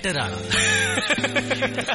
matter वाला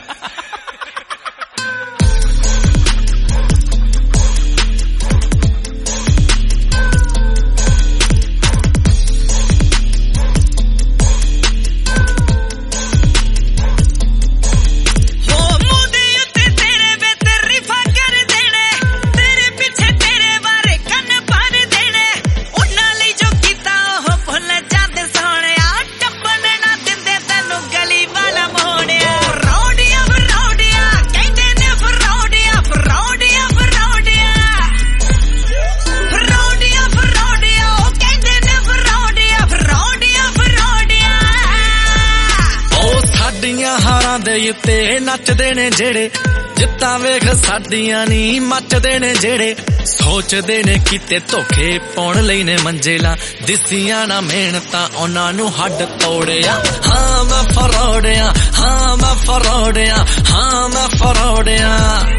ते नचदे ने जेड़े जित्तां वेख साडियां नी मचदे ने जेड़े सोचदे ने किते धोखे पाउण लई ने मंजिला दिसियां ना मेहनतां उन्हां नूं हड्ड तोड़िया हाँ मैं फरोड़िया हाँ मैं फरोड़िया हाँ मैं फरोड़िया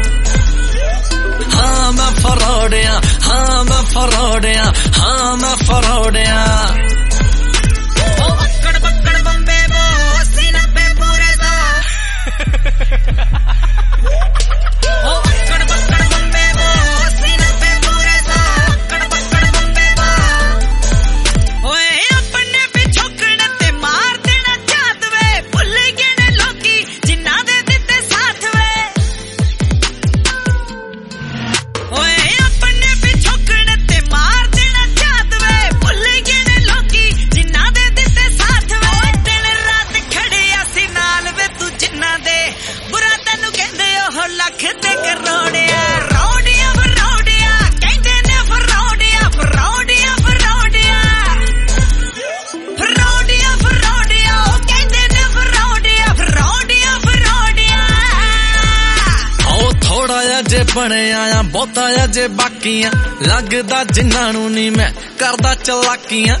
हाँ मैं फरोड़िया हाँ मैं फरोड़िया हाँ मैं फरोड़िया जे बने आया बहुता जे बाकियां लगदा जिन्हां नूं नी मैं करदा चलाकियां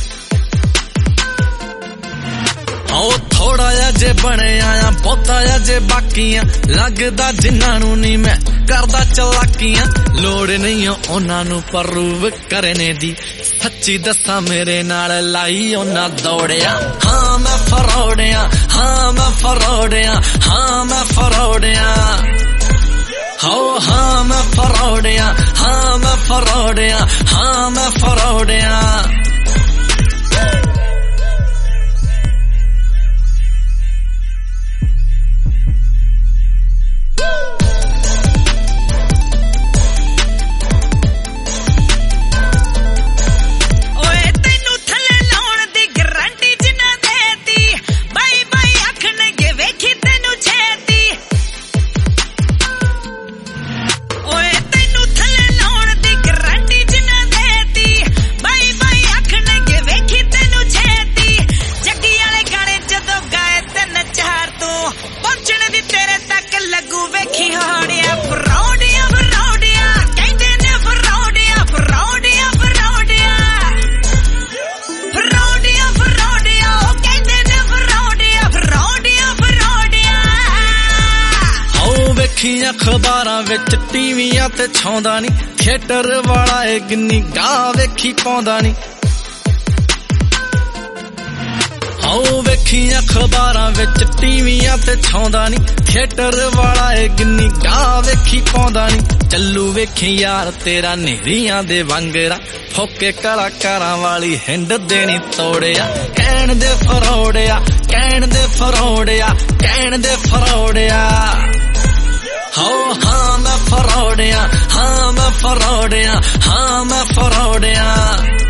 आओ थोड़ा जे बने आया बहुता जे बाकियां लगदा जिन्हां नूं नी मैं करदा चलाकियां लोड़ नहीं उन्हां नूं प्रूव करने दी सच्ची दसा मेरे नाल लाई उन्हां दौड़िया हाँ मैं फरोड़िया हाँ मैं फरोड़िया हाँ मैं फरोड़िया हो हाँ मैं फरोड़िया हाँ मैं फरोड़िया हाँ मैं फरोड़िया अखबारां विच टीवियां ते छाउंदा नी थिएटर वाला ए गिन्नी गा वेखी पाउंदा नी आओ वेखी अखबारां विच टीवियां ते छाउंदा नी थिएटर वाला ए गिन्नी गा वेखी पाउंदा नी चलू वेखी यार तेरा नेरियां दे वांगरा फोके कलाकारां वाली हिंड देनी तोड़िया कहण दे फरोड़िया कहण दे फरोड़िया कहण दे फरोड़िया हो हाँ मैं फरोड़िया हाँ मैं फरोड़िया हाँ मैं फरोड़िया